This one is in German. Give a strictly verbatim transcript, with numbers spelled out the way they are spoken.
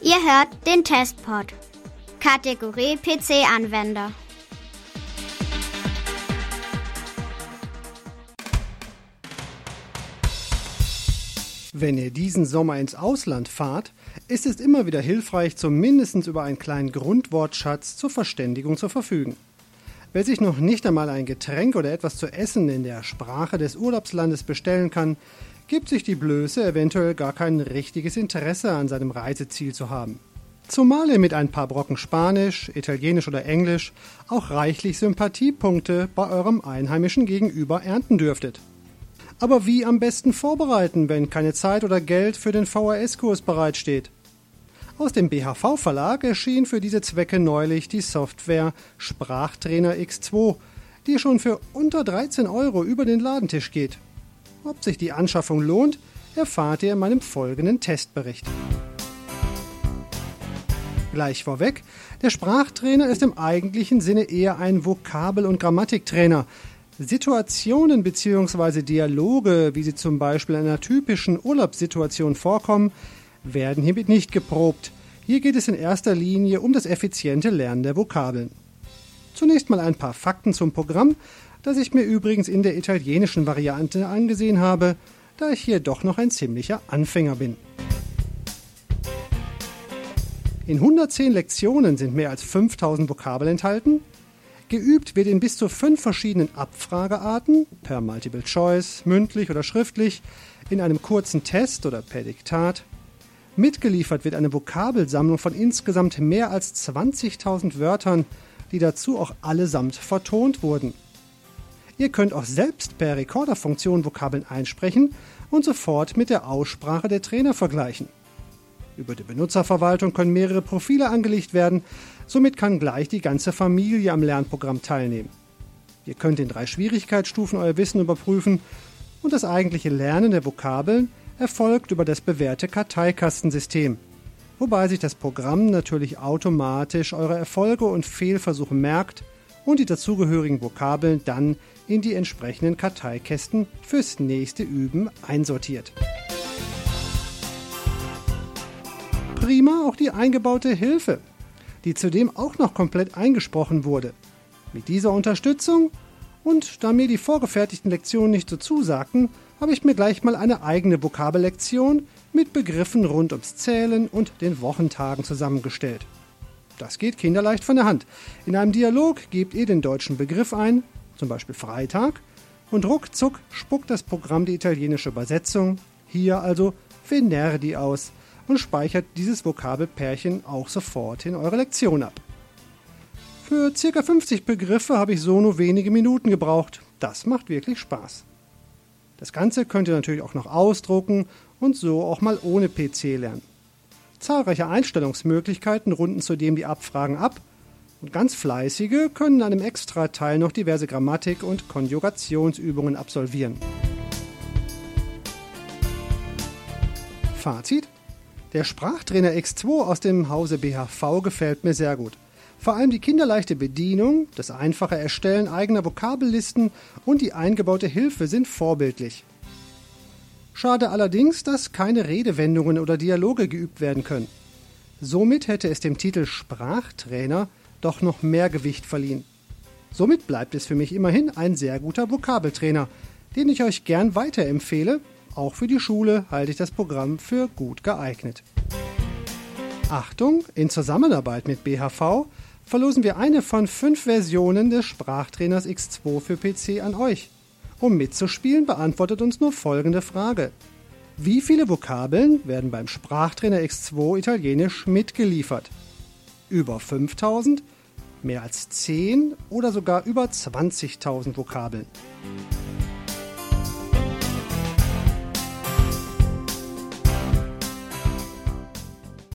Ihr hört den Testpod. Kategorie P C-Anwender. Wenn ihr diesen Sommer ins Ausland fahrt, ist es immer wieder hilfreich, zumindest über einen kleinen Grundwortschatz zur Verständigung zu verfügen. Wer sich noch nicht einmal ein Getränk oder etwas zu essen in der Sprache des Urlaubslandes bestellen kann, gibt sich die Blöße, eventuell gar kein richtiges Interesse an seinem Reiseziel zu haben. Zumal ihr mit ein paar Brocken Spanisch, Italienisch oder Englisch auch reichlich Sympathiepunkte bei eurem einheimischen Gegenüber ernten dürftet. Aber wie am besten vorbereiten, wenn keine Zeit oder Geld für den V H S-Kurs bereitsteht? Aus dem B H V-Verlag erschien für diese Zwecke neulich die Software Sprachtrainer X zwei, die schon für unter dreizehn Euro über den Ladentisch geht. Ob sich die Anschaffung lohnt, erfahrt ihr in meinem folgenden Testbericht. Gleich vorweg, der Sprachtrainer ist im eigentlichen Sinne eher ein Vokabel- und Grammatiktrainer. Situationen bzw. Dialoge, wie sie zum Beispiel in einer typischen Urlaubssituation vorkommen, werden hiermit nicht geprobt. Hier geht es in erster Linie um das effiziente Lernen der Vokabeln. Zunächst mal ein paar Fakten zum Programm, das ich mir übrigens in der italienischen Variante angesehen habe, da ich hier doch noch ein ziemlicher Anfänger bin. In hundertzehn Lektionen sind mehr als fünftausend Vokabeln enthalten. Geübt wird in bis zu fünf verschiedenen Abfragearten, per Multiple Choice, mündlich oder schriftlich, in einem kurzen Test oder per Diktat. Mitgeliefert wird eine Vokabelsammlung von insgesamt mehr als zwanzigtausend Wörtern, die dazu auch allesamt vertont wurden. Ihr könnt auch selbst per Rekorderfunktion Vokabeln einsprechen und sofort mit der Aussprache der Trainer vergleichen. Über die Benutzerverwaltung können mehrere Profile angelegt werden, somit kann gleich die ganze Familie am Lernprogramm teilnehmen. Ihr könnt in drei Schwierigkeitsstufen euer Wissen überprüfen und das eigentliche Lernen der Vokabeln erfolgt über das bewährte Karteikastensystem, wobei sich das Programm natürlich automatisch eure Erfolge und Fehlversuche merkt und die dazugehörigen Vokabeln dann in die entsprechenden Karteikästen fürs nächste Üben einsortiert. Prima auch die eingebaute Hilfe, die zudem auch noch komplett eingesprochen wurde. Mit dieser Unterstützung und da mir die vorgefertigten Lektionen nicht so zusagten, habe ich mir gleich mal eine eigene Vokabellektion mit Begriffen rund ums Zählen und den Wochentagen zusammengestellt. Das geht kinderleicht von der Hand. In einem Dialog gebt ihr den deutschen Begriff ein, zum Beispiel Freitag, und ruckzuck spuckt das Programm die italienische Übersetzung, hier also Venerdì aus, und speichert dieses Vokabelpärchen auch sofort in eure Lektion ab. Für ca. fünfzig Begriffe habe ich so nur wenige Minuten gebraucht. Das macht wirklich Spaß. Das Ganze könnt ihr natürlich auch noch ausdrucken und so auch mal ohne P C lernen. Zahlreiche Einstellungsmöglichkeiten runden zudem die Abfragen ab und ganz Fleißige können an einem Extrateil noch diverse Grammatik- und Konjugationsübungen absolvieren. Fazit: Der Sprachtrainer X zwei aus dem Hause B H V gefällt mir sehr gut. Vor allem die kinderleichte Bedienung, das einfache Erstellen eigener Vokabellisten und die eingebaute Hilfe sind vorbildlich. Schade allerdings, dass keine Redewendungen oder Dialoge geübt werden können. Somit hätte es dem Titel Sprachtrainer doch noch mehr Gewicht verliehen. Somit bleibt es für mich immerhin ein sehr guter Vokabeltrainer, den ich euch gern weiterempfehle. Auch für die Schule halte ich das Programm für gut geeignet. Achtung, in Zusammenarbeit mit B H V verlosen wir eine von fünf Versionen des Sprachtrainers X zwei für P C an euch. Um mitzuspielen, beantwortet uns nur folgende Frage: Wie viele Vokabeln werden beim Sprachtrainer X zwei Italienisch mitgeliefert? Über fünftausend, mehr als zehn oder sogar über zwanzigtausend Vokabeln?